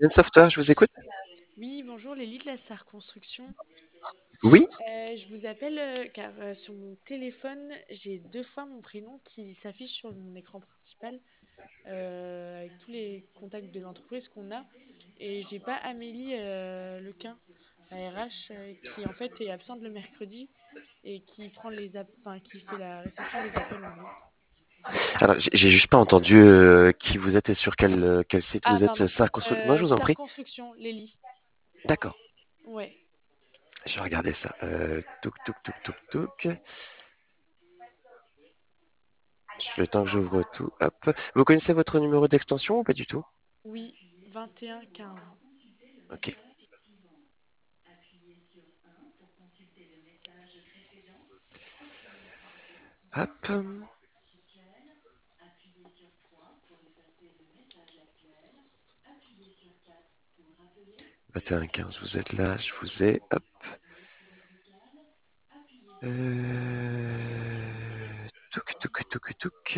Yann Software, je vous écoute. Oui, bonjour, l'élite de la Star Construction. Oui. Je vous appelle car sur mon téléphone, j'ai deux fois mon prénom qui s'affiche sur mon écran principal avec tous les contacts de l'entreprise qu'on a. Et j'ai pas Amélie Lequin, la RH, qui en fait est absente le mercredi et qui prend enfin, qui fait la réception des appels en gros. Alors, j'ai juste pas entendu qui vous êtes et sur quel site Ah, vous êtes. pardon. Non, je vous en Star prie. Construction, Lélie. D'accord. Ouais. Je vais regarder ça. Touk, touk, touk, touk, touk. Le temps que j'ouvre tout. Hop. Vous connaissez votre numéro d'extension ou pas du tout? Oui, 21 15. Ok. Hop. 21-15, vous êtes là, je vous ai. Hop. Touk, touk, touk, touk.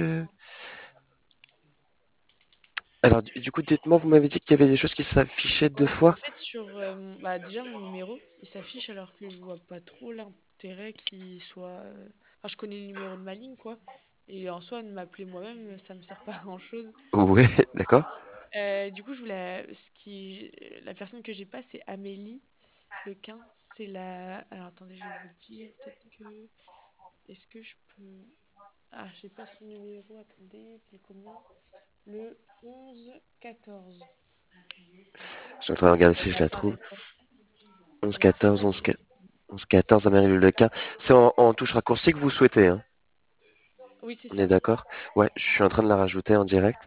Alors, du coup, dites-moi, vous m'avez dit qu'il y avait des choses qui s'affichaient deux Ouais, en fois. fait, sur bah, déjà mon numéro, il s'affiche alors que je vois pas trop l'intérêt qu'il soit. Enfin, je connais le numéro de ma ligne, quoi. Et en soi, de m'appeler moi-même, ça me sert pas à grand-chose. Ouais, d'accord. Du coup, la personne que j'ai pas, c'est Amélie Lequin. C'est la. Alors attendez, je vais vous dire. Peut-être que. Est-ce que je peux. Ah, j'ai pas son numéro. Attendez, c'est combien? Le 11 14. Je suis en train de regarder Ça si je la trouve. m'apparaît pas. Ça m'apparaît 11-14, pas sur. 11-14, Amérique Lequin. C'est en touche raccourci que vous souhaitez, hein. Oui, c'est On est ça. d'accord? Ouais, je suis en train de la rajouter en direct.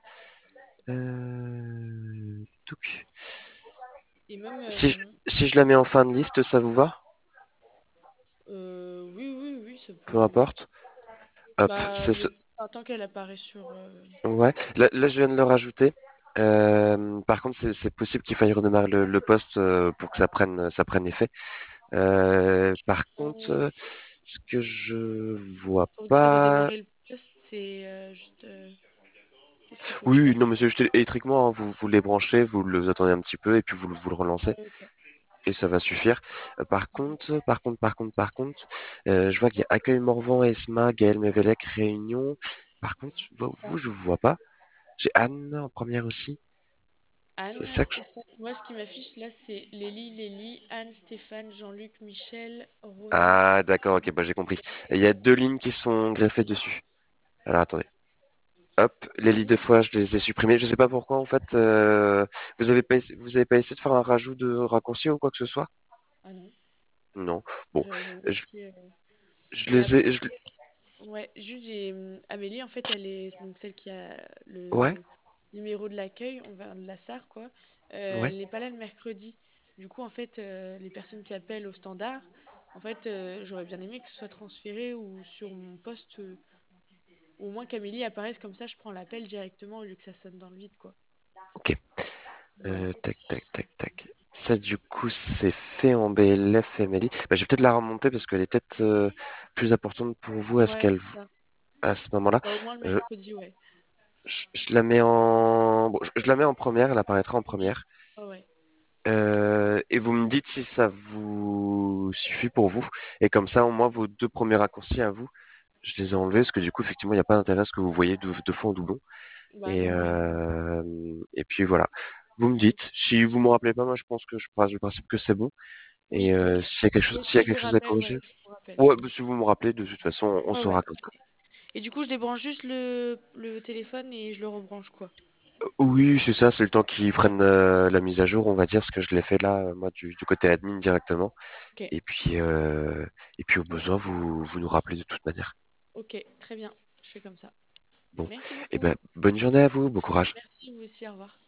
Touc. Et même, Si je, si je la mets en fin de liste, ça vous va? oui, oui, oui, ça Peu peut. importe. Hop, Bah, c'est ce. enfin, tant qu'elle apparaît sur. Ouais, là, je viens de le rajouter. Par contre, c'est possible qu'il faille redémarrer le poste pour que ça prenne effet. Par contre, euh, ce que je vois pour pas. redémarrer le poste, c'est juste. Qu'est-ce qu'il faut que je Oui, non, fasse? mais c'est juste électriquement, hein, vous les branchez, vous attendez un petit peu et puis vous le relancez. Ok. Et ça va suffire. Par contre, je vois qu'il y a Accueil Morvan, Esma, Gaël Mévélec, Réunion. Par contre, C'est vous, ça. je vous vois pas. J'ai Anne en première aussi. C'est Anne, ça que je... Stéphane. Moi, ce qui m'affiche là, c'est Lélie, Anne, Stéphane, Jean-Luc, Michel, Ronan. Ah, d'accord, ok, bah j'ai compris. Il y a deux lignes qui sont greffées dessus. Alors attendez. Hop, les lignes de fois, je les ai supprimées. Je sais pas pourquoi, en fait. Vous avez pas essayé de faire un rajout de raccourci ou quoi que ce soit? Ah non, Non. Bon, j'avais même je, essayé. je Et les après, ai. ouais, juste j'ai Amélie, en fait, elle est donc celle qui a Ouais, le numéro de l'accueil, on va de la SAR, quoi. ouais. Elle n'est pas là le mercredi. Du coup, en fait, les personnes qui appellent au standard, en fait, j'aurais bien aimé que ce soit transféré ou sur mon poste, ou au moins qu'Amélie apparaisse comme ça, je prends l'appel directement au lieu que ça sonne dans le vide, quoi. Ok. Voilà. Tac, tac, tac, tac. Ça, du coup, c'est fait en BLF MLI. Bah, je vais peut-être la remonter parce qu'elle est peut-être plus importante pour vous Ouais, c'est ça. à ce moment-là. Bah, au moins le Je, mercredi, ouais. je la mets en, bon, je la mets en première. Elle apparaîtra en première. Ah ouais. Et vous me dites si ça vous suffit pour vous. Et comme ça, au moins, vos deux premiers raccourcis à vous, je les ai enlevés parce que du coup, effectivement, il n'y a pas d'intérêt à ce que vous voyez de fond en doublon. Bah non, ouais. Et puis voilà. Vous me dites. Si vous me rappelez pas, moi, je pense que je pars du principe que c'est bon. Et Oui, ok. s'il y a Si je quelque vous chose à rappelle, corriger, ouais, je vous rappelle. ouais, bah, si vous me rappelez, de toute façon, on Ouais, ouais. saura comme ça. Et du coup, je débranche juste le téléphone et je le rebranche, quoi. Oui, c'est ça, c'est le temps qu'ils prennent la mise à jour, on va dire, parce que je l'ai fait là, moi, du côté admin directement. Ok, Et puis au besoin, vous nous rappelez de toute manière. ok, très bien. Je fais comme ça. Bon, Merci et beaucoup. ben, bonne journée à vous, bon courage. Merci, vous aussi, au revoir.